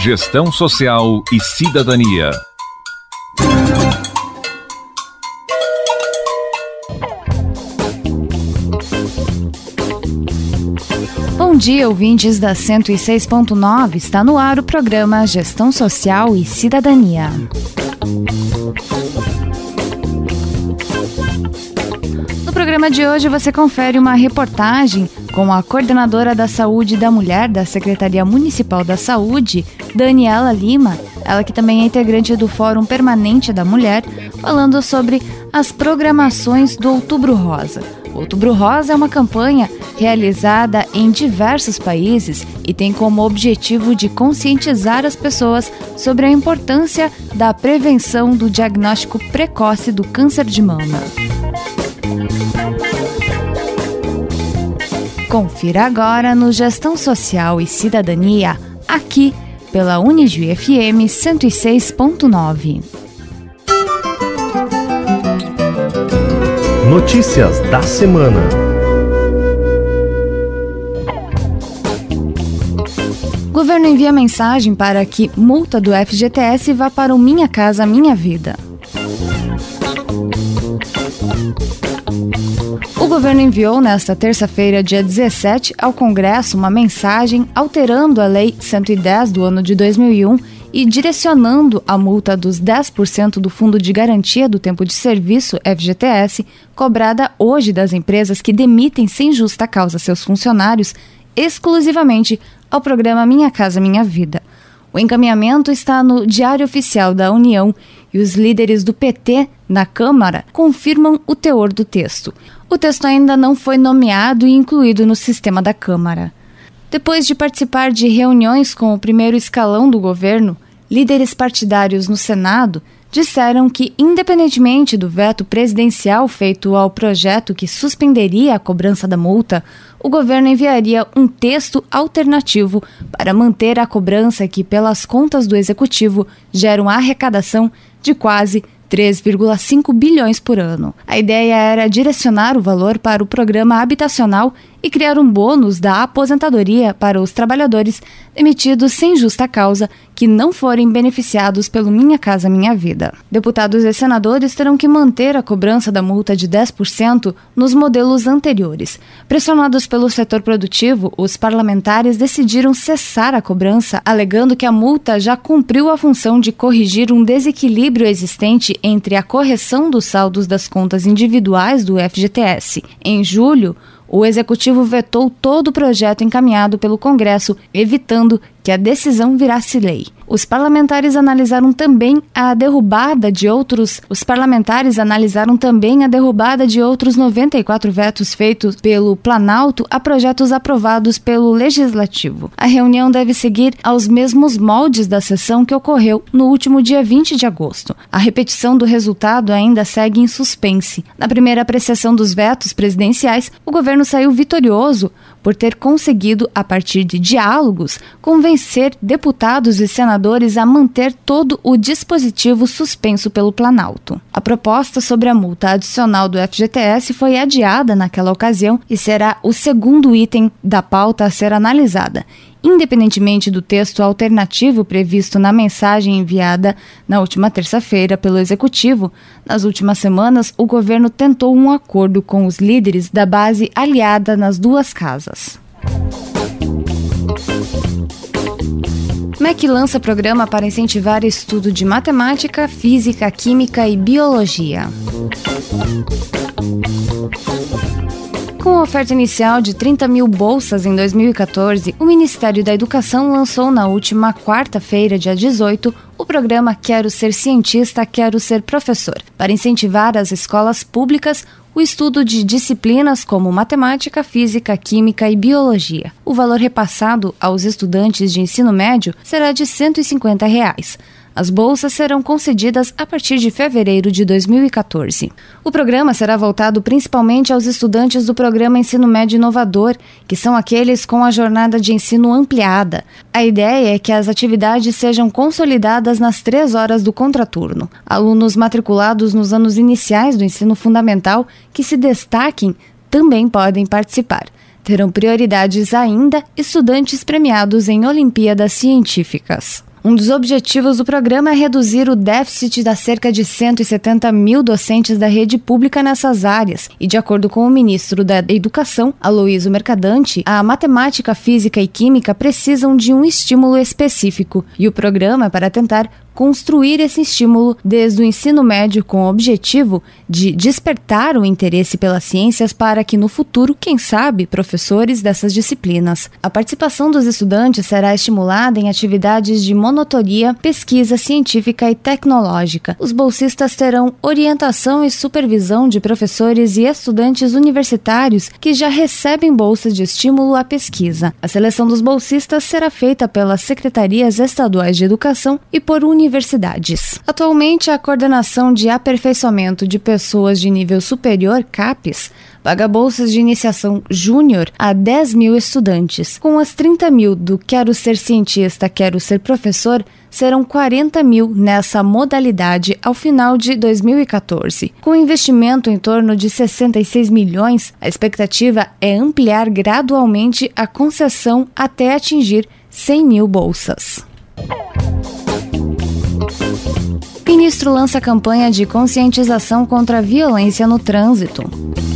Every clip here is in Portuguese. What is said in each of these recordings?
Gestão Social e Cidadania. Bom dia, ouvintes da 106.9. Está no ar o programa Gestão Social e Cidadania. No programa de hoje você confere uma reportagem com a coordenadora da Saúde da Mulher da Secretaria Municipal da Saúde, Daniela Lima, ela que também é integrante do Fórum Permanente da Mulher, falando sobre as programações do Outubro Rosa. O Outubro Rosa é uma campanha realizada em diversos países e tem como objetivo de conscientizar as pessoas sobre a importância da prevenção do diagnóstico precoce do câncer de mama. Confira agora no Gestão Social e Cidadania, aqui pela Unijuí FM 106.9. Notícias da semana. O governo envia mensagem para que multa do FGTS vá para o Minha Casa Minha Vida. O governo enviou nesta terça-feira, dia 17, ao Congresso uma mensagem alterando a Lei 110 do ano de 2001 e direcionando a multa dos 10% do Fundo de Garantia do Tempo de Serviço, FGTS, cobrada hoje das empresas que demitem sem justa causa seus funcionários, exclusivamente ao programa Minha Casa Minha Vida. O encaminhamento está no Diário Oficial da União e os líderes do PT na Câmara confirmam o teor do texto. O texto ainda não foi nomeado e incluído no sistema da Câmara. Depois de participar de reuniões com o primeiro escalão do governo, líderes partidários no Senado disseram que, independentemente do veto presidencial feito ao projeto que suspenderia a cobrança da multa, o governo enviaria um texto alternativo para manter a cobrança que, pelas contas do Executivo, gera uma arrecadação de quase 3,5 bilhões por ano. A ideia era direcionar o valor para o programa habitacional e criar um bônus da aposentadoria para os trabalhadores demitidos sem justa causa que não forem beneficiados pelo Minha Casa Minha Vida. Deputados e senadores terão que manter a cobrança da multa de 10% nos modelos anteriores. Pressionados pelo setor produtivo, os parlamentares decidiram cessar a cobrança, alegando que a multa já cumpriu a função de corrigir um desequilíbrio existente entre a correção dos saldos das contas individuais do FGTS. Em julho, o Executivo vetou todo o projeto encaminhado pelo Congresso, evitando que a decisão virasse lei. Os parlamentares analisaram também a derrubada de outros 94 vetos feitos pelo Planalto a projetos aprovados pelo Legislativo. A reunião deve seguir aos mesmos moldes da sessão que ocorreu no último dia 20 de agosto. A repetição do resultado ainda segue em suspense. Na primeira apreciação dos vetos presidenciais, o governo saiu vitorioso por ter conseguido, a partir de diálogos, convencer deputados e senadores a manter todo o dispositivo suspenso pelo Planalto. A proposta sobre a multa adicional do FGTS foi adiada naquela ocasião e será o segundo item da pauta a ser analisada. Independentemente do texto alternativo previsto na mensagem enviada na última terça-feira pelo Executivo, nas últimas semanas o governo tentou um acordo com os líderes da base aliada nas duas casas. MEC lança programa para incentivar estudo de matemática, física, química e biologia. Com a oferta inicial de 30 mil bolsas em 2014, o Ministério da Educação lançou na última quarta-feira, dia 18, o programa Quero Ser Cientista, Quero Ser Professor, para incentivar as escolas públicas o estudo de disciplinas como matemática, física, química e biologia. O valor repassado aos estudantes de ensino médio será de R$ 150. As bolsas serão concedidas a partir de fevereiro de 2014. O programa será voltado principalmente aos estudantes do programa Ensino Médio Inovador, que são aqueles com a jornada de ensino ampliada. A ideia é que as atividades sejam consolidadas nas 3 horas do contraturno. Alunos matriculados nos anos iniciais do ensino fundamental que se destaquem também podem participar. Terão prioridades ainda estudantes premiados em Olimpíadas Científicas. Um dos objetivos do programa é reduzir o déficit das cerca de 170 mil docentes da rede pública nessas áreas. E, de acordo com o ministro da Educação, Aloysio Mercadante, a matemática, física e química precisam de um estímulo específico. E o programa é para tentar construir esse estímulo desde o ensino médio com o objetivo de despertar o interesse pelas ciências para que no futuro, quem sabe, professores dessas disciplinas. A participação dos estudantes será estimulada em atividades de monitoria, pesquisa científica e tecnológica. Os bolsistas terão orientação e supervisão de professores e estudantes universitários que já recebem bolsas de estímulo à pesquisa. A seleção dos bolsistas será feita pelas secretarias estaduais de educação e por universidades. Atualmente, a Coordenação de Aperfeiçoamento de Pessoas de Nível Superior, CAPES, paga bolsas de iniciação júnior a 10 mil estudantes. Com as 30 mil do Quero Ser Cientista, Quero Ser Professor, serão 40 mil nessa modalidade ao final de 2014. Com investimento em torno de 66 milhões, a expectativa é ampliar gradualmente a concessão até atingir 100 mil bolsas. O ministro lança campanha de conscientização contra a violência no trânsito.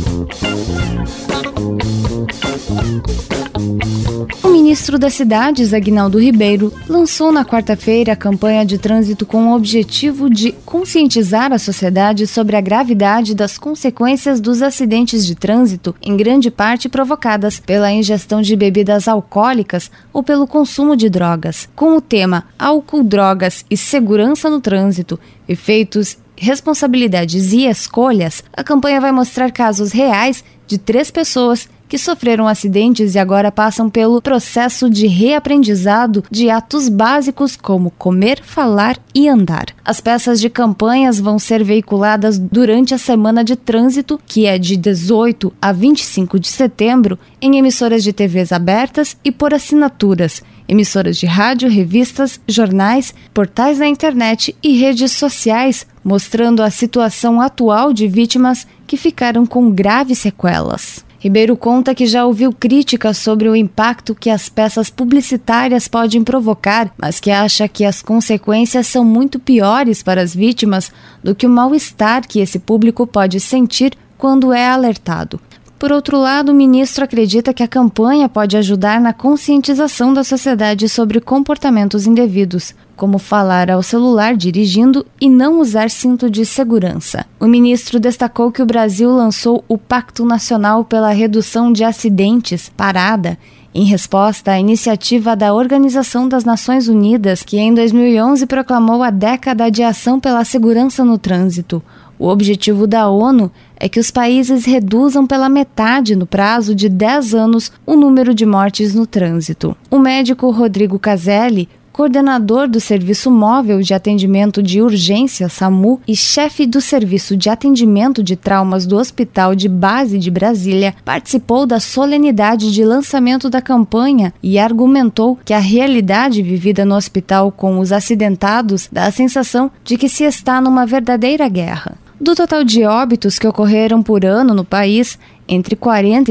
O ministro das Cidades, Aguinaldo Ribeiro, lançou na quarta-feira a campanha de trânsito com o objetivo de conscientizar a sociedade sobre a gravidade das consequências dos acidentes de trânsito, em grande parte provocadas pela ingestão de bebidas alcoólicas ou pelo consumo de drogas. Com o tema Álcool, Drogas e Segurança no Trânsito, efeitos, responsabilidades e escolhas, a campanha vai mostrar casos reais de 3 pessoas que sofreram acidentes e agora passam pelo processo de reaprendizado de atos básicos como comer, falar e andar. As peças de campanhas vão ser veiculadas durante a Semana de Trânsito, que é de 18 a 25 de setembro, em emissoras de TVs abertas e por assinaturas, emissoras de rádio, revistas, jornais, portais na internet e redes sociais, mostrando a situação atual de vítimas que ficaram com graves sequelas. Ribeiro conta que já ouviu críticas sobre o impacto que as peças publicitárias podem provocar, mas que acha que as consequências são muito piores para as vítimas do que o mal-estar que esse público pode sentir quando é alertado. Por outro lado, o ministro acredita que a campanha pode ajudar na conscientização da sociedade sobre comportamentos indevidos, como falar ao celular dirigindo e não usar cinto de segurança. O ministro destacou que o Brasil lançou o Pacto Nacional pela Redução de Acidentes, PARADA, em resposta à iniciativa da Organização das Nações Unidas, que em 2011 proclamou a década de ação pela segurança no trânsito. O objetivo da ONU é que os países reduzam pela metade, no prazo de 10 anos, o número de mortes no trânsito. O médico Rodrigo Caselli, coordenador do Serviço Móvel de Atendimento de Urgência, SAMU, e chefe do Serviço de Atendimento de Traumas do Hospital de Base de Brasília, participou da solenidade de lançamento da campanha e argumentou que a realidade vivida no hospital com os acidentados dá a sensação de que se está numa verdadeira guerra. Do total de óbitos que ocorreram por ano no país, entre 40% e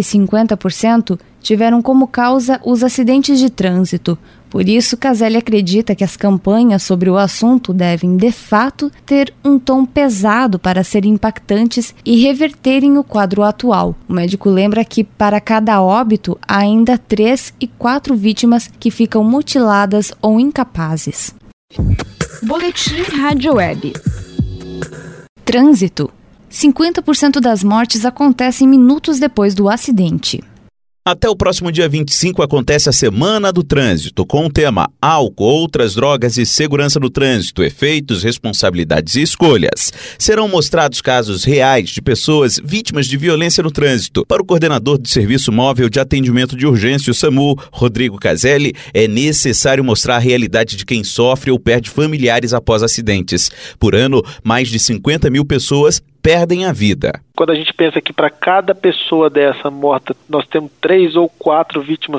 50% tiveram como causa os acidentes de trânsito. Por isso, Caselli acredita que as campanhas sobre o assunto devem, de fato, ter um tom pesado para serem impactantes e reverterem o quadro atual. O médico lembra que, para cada óbito, há ainda 3 e 4 vítimas que ficam mutiladas ou incapazes. Boletim Rádio Web. Trânsito. 50% das mortes acontecem minutos depois do acidente. Até o próximo dia 25 acontece a Semana do Trânsito, com o tema Álcool, Outras Drogas e Segurança no Trânsito, Efeitos, Responsabilidades e Escolhas. Serão mostrados casos reais de pessoas vítimas de violência no trânsito. Para o coordenador do Serviço Móvel de Atendimento de Urgência, o SAMU, Rodrigo Caselli, é necessário mostrar a realidade de quem sofre ou perde familiares após acidentes. Por ano, mais de 50 mil pessoas perdem a vida. Quando a gente pensa que para cada pessoa dessa morta nós temos 3 ou 4 vítimas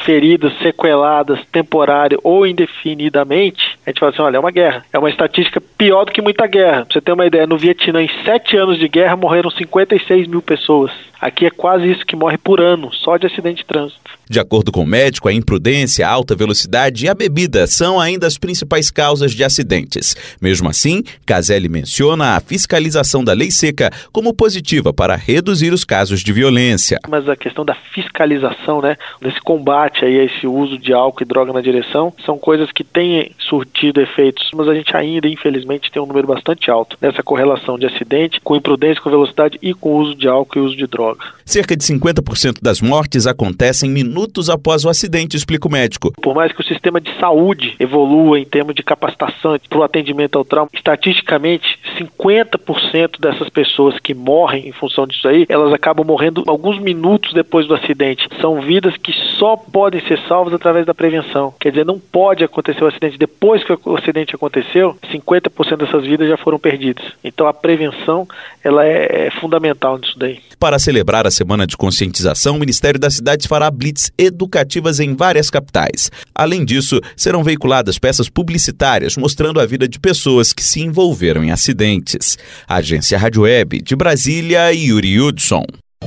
feridas, sequeladas, temporário ou indefinidamente, a gente fala assim, olha, é uma guerra. É uma estatística pior do que muita guerra. Pra você ter uma ideia, no Vietnã, em 7 anos de guerra, morreram 56 mil pessoas. Aqui é quase isso que morre por ano, só de acidente de trânsito. De acordo com o médico, a imprudência, a alta velocidade e a bebida são ainda as principais causas de acidentes. Mesmo assim, Caselli menciona a fiscalização da lei seca como positiva para reduzir os casos de violência. Mas a questão da fiscalização, desse combate aí a esse uso de álcool e droga na direção, são coisas que têm surtido efeitos, mas a gente ainda, infelizmente, tem um número bastante alto nessa correlação de acidente com imprudência, com velocidade e com o uso de álcool e uso de droga. Cerca de 50% das mortes acontecem minutos após o acidente, explica o médico. Por mais que o sistema de saúde evolua em termos de capacitação para o atendimento ao trauma, estatisticamente, 50% dessas pessoas que morrem em função disso aí, elas acabam morrendo alguns minutos depois do acidente. São vidas que só podem ser salvas através da prevenção. Quer dizer, não pode acontecer o acidente. Depois que o acidente aconteceu, 50% dessas vidas já foram perdidas. Então a prevenção, ela é fundamental nisso daí. Para celebrar a Semana de Conscientização, o Ministério das Cidades fará blitz educativas em várias capitais. Além disso, serão veiculadas peças publicitárias mostrando a vida de pessoas que se envolveram em acidentes. Agência Rádio Web de Brasília, Yuri Hudson.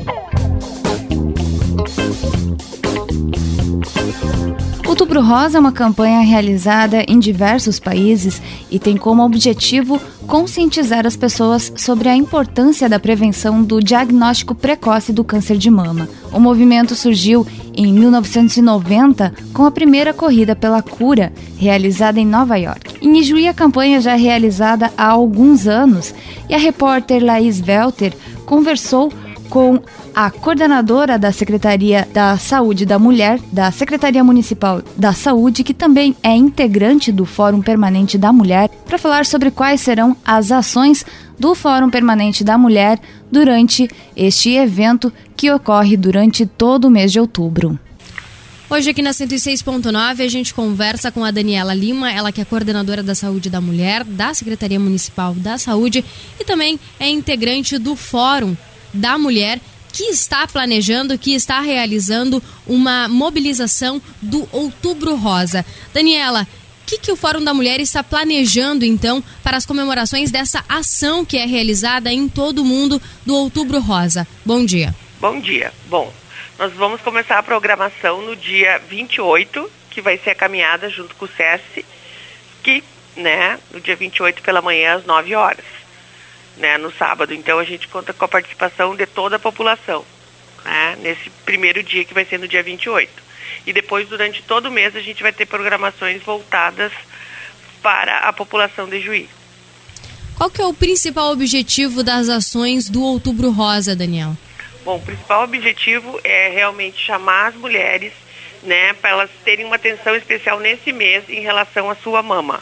Outubro Rosa é uma campanha realizada em diversos países e tem como objetivo conscientizar as pessoas sobre a importância da prevenção do diagnóstico precoce do câncer de mama. O movimento surgiu em 1990 com a primeira corrida pela cura, realizada em Nova York. Em Ijuí, a campanha já é realizada há alguns anos e a repórter Laís Welter conversou com a coordenadora da Secretaria da Saúde da Mulher, da Secretaria Municipal da Saúde, que também é integrante do Fórum Permanente da Mulher, para falar sobre quais serão as ações do Fórum Permanente da Mulher durante este evento que ocorre durante todo o mês de outubro. Hoje aqui na 106.9 a gente conversa com a Daniela Lima, ela que é coordenadora da Saúde da Mulher, da Secretaria Municipal da Saúde e também é integrante do Fórum da Mulher, que está planejando, que está realizando uma mobilização do Outubro Rosa. Daniela, o que o Fórum da Mulher está planejando, então, para as comemorações dessa ação que é realizada em todo o mundo do Outubro Rosa? Bom dia. Bom dia. Bom, nós vamos começar a programação no dia 28, que vai ser a caminhada junto com o SESC, que, no dia 28 pela manhã, às 9 horas. No sábado. Então a gente conta com a participação de toda a população, nesse primeiro dia que vai ser no dia 28. E depois, durante todo o mês, a gente vai ter programações voltadas para a população de Ijuí. Qual que é o principal objetivo das ações do Outubro Rosa, Daniel? Bom, o principal objetivo é realmente chamar as mulheres, para elas terem uma atenção especial nesse mês em relação à sua mama.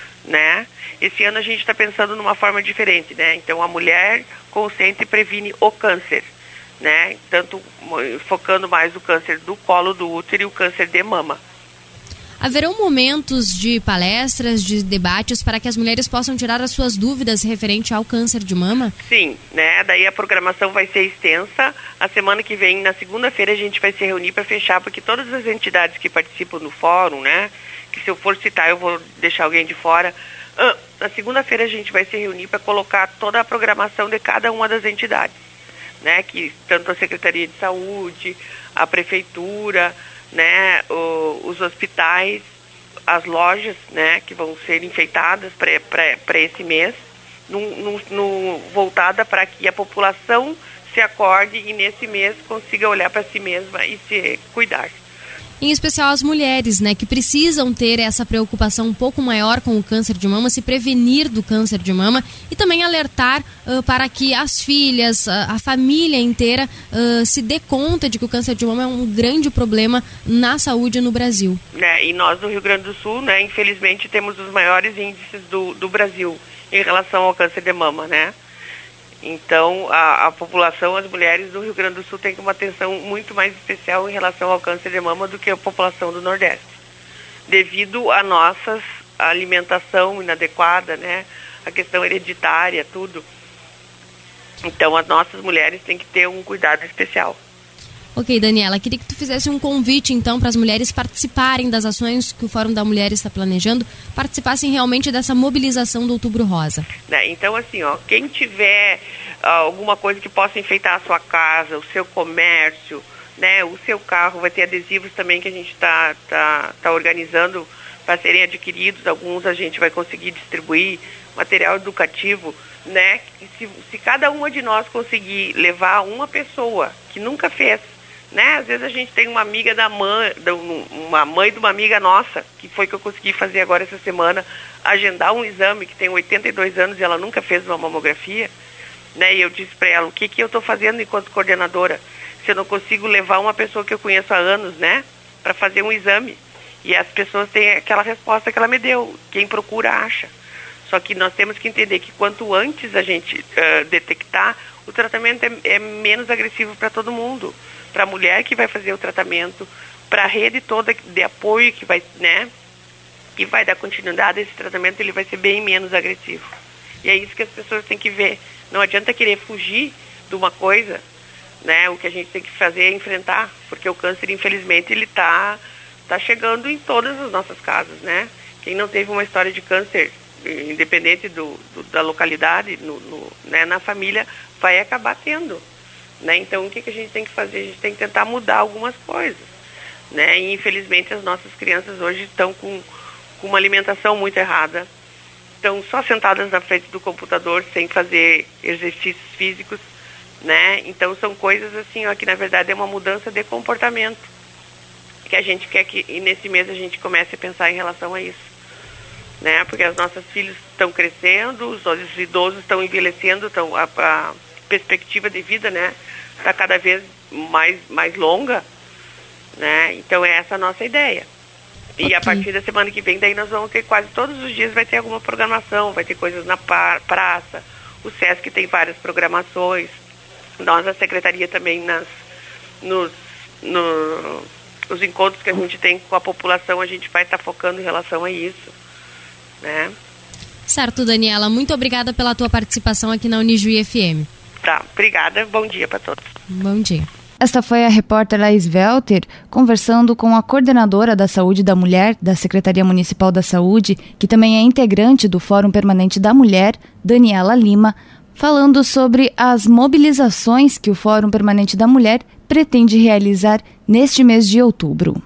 Esse ano a gente está pensando numa forma diferente, Então a mulher consciente previne o câncer, Tanto focando mais no câncer do colo do útero e o câncer de mama. Haverão momentos de palestras, de debates para que as mulheres possam tirar as suas dúvidas referente ao câncer de mama? Sim, Daí a programação vai ser extensa. A semana que vem, na segunda-feira, a gente vai se reunir para fechar, porque todas as entidades que participam do fórum, que se eu for citar eu vou deixar alguém de fora. Na segunda-feira a gente vai se reunir para colocar toda a programação de cada uma das entidades, que tanto a Secretaria de Saúde, a Prefeitura, os hospitais, as lojas, que vão ser enfeitadas para esse mês, voltada para que a população se acorde e nesse mês consiga olhar para si mesma e se cuidar. Em especial as mulheres, que precisam ter essa preocupação um pouco maior com o câncer de mama, se prevenir do câncer de mama e também alertar para que as filhas, a família inteira se dê conta de que o câncer de mama é um grande problema na saúde no Brasil. E nós no Rio Grande do Sul, infelizmente, temos os maiores índices do Brasil em relação ao câncer de mama, Então, a população, as mulheres do Rio Grande do Sul têm uma atenção muito mais especial em relação ao câncer de mama do que a população do Nordeste. Devido à nossa alimentação inadequada, a questão hereditária, tudo. Então, as nossas mulheres têm que ter um cuidado especial. Ok, Daniela, queria que tu fizesse um convite, então, para as mulheres participarem das ações que o Fórum da Mulher está planejando, participassem realmente dessa mobilização do Outubro Rosa. Então, assim, quem tiver alguma coisa que possa enfeitar a sua casa, o seu comércio, né, o seu carro, vai ter adesivos também que a gente tá organizando para serem adquiridos, alguns a gente vai conseguir distribuir, material educativo, né, se cada uma de nós conseguir levar uma pessoa que nunca fez, né, às vezes a gente tem uma amiga uma mãe de uma amiga nossa, que foi que eu consegui fazer agora essa semana, agendar um exame, que tem 82 anos e ela nunca fez uma mamografia, né, e eu disse para ela, o que eu estou fazendo enquanto coordenadora, se eu não consigo levar uma pessoa que eu conheço há anos, né, para fazer um exame, e as pessoas têm aquela resposta que ela me deu, quem procura acha. Só que nós temos que entender que quanto antes a gente detectar, o tratamento é menos agressivo para todo mundo. Para a mulher que vai fazer o tratamento, para a rede toda de apoio que vai, né, que vai dar continuidade a esse tratamento, ele vai ser bem menos agressivo. E é isso que as pessoas têm que ver. Não adianta querer fugir de uma coisa, né? O que a gente tem que fazer é enfrentar, porque o câncer, infelizmente, ele tá chegando em todas as nossas casas, né? Quem não teve uma história de câncer, independente da localidade, né, na família, vai acabar tendo, né? Então, o que a gente tem que fazer? A gente tem que tentar mudar algumas coisas, né? E, infelizmente, as nossas crianças hoje estão com uma alimentação muito errada, estão só sentadas na frente do computador, sem fazer exercícios físicos, né? Então, são coisas assim, que na verdade é uma mudança de comportamento, que a gente quer que nesse mês a gente comece a pensar em relação a isso, né? Porque as nossas filhas estão crescendo, os idosos estão envelhecendo, a perspectiva de vida, né, está cada vez mais longa, né? Então é essa a nossa ideia. E a partir da semana que vem, daí nós vamos ter quase todos os dias, vai ter alguma programação, vai ter coisas na praça, o SESC tem várias programações, nós, a Secretaria também, os encontros que a gente tem com a população, a gente vai estar focando em relação a isso, né? Certo, Daniela, muito obrigada pela tua participação aqui na Unijuí FM. Tá, obrigada, bom dia para todos. Bom dia. Esta foi a repórter Laís Welter conversando com a coordenadora da Saúde da Mulher da Secretaria Municipal da Saúde, que também é integrante do Fórum Permanente da Mulher, Daniela Lima, falando sobre as mobilizações que o Fórum Permanente da Mulher pretende realizar neste mês de outubro.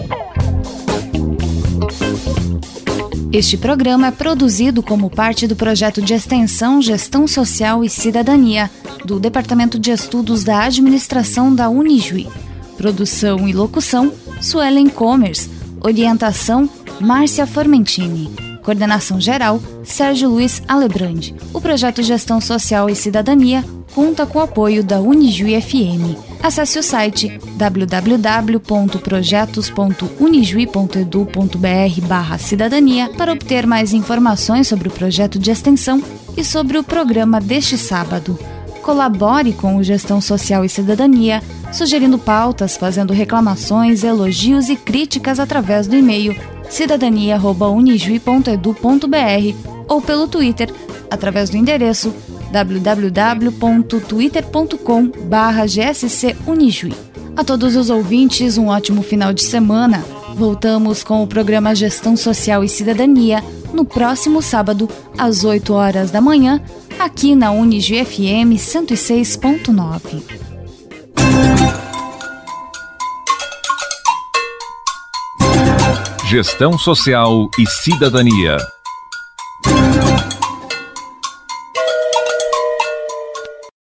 Este programa é produzido como parte do projeto de extensão Gestão Social e Cidadania, do Departamento de Estudos da Administração da Unijuí. Produção e locução, Suelen Comers. Orientação, Márcia Formentini. Coordenação geral, Sérgio Luiz Alebrandi. O projeto Gestão Social e Cidadania conta com o apoio da Unijuí FM. Acesse o site www.projetos.unijuí.edu.br/cidadania para obter mais informações sobre o projeto de extensão e sobre o programa deste sábado. Colabore com o Gestão Social e Cidadania, sugerindo pautas, fazendo reclamações, elogios e críticas através do e-mail cidadania@unijuí.edu.br ou pelo Twitter, através do endereço www.twitter.com/gscunijuí. A todos os ouvintes, um ótimo final de semana. Voltamos com o programa Gestão Social e Cidadania no próximo sábado, às 8 horas da manhã, aqui na Unijuí FM 106.9. Gestão Social e Cidadania.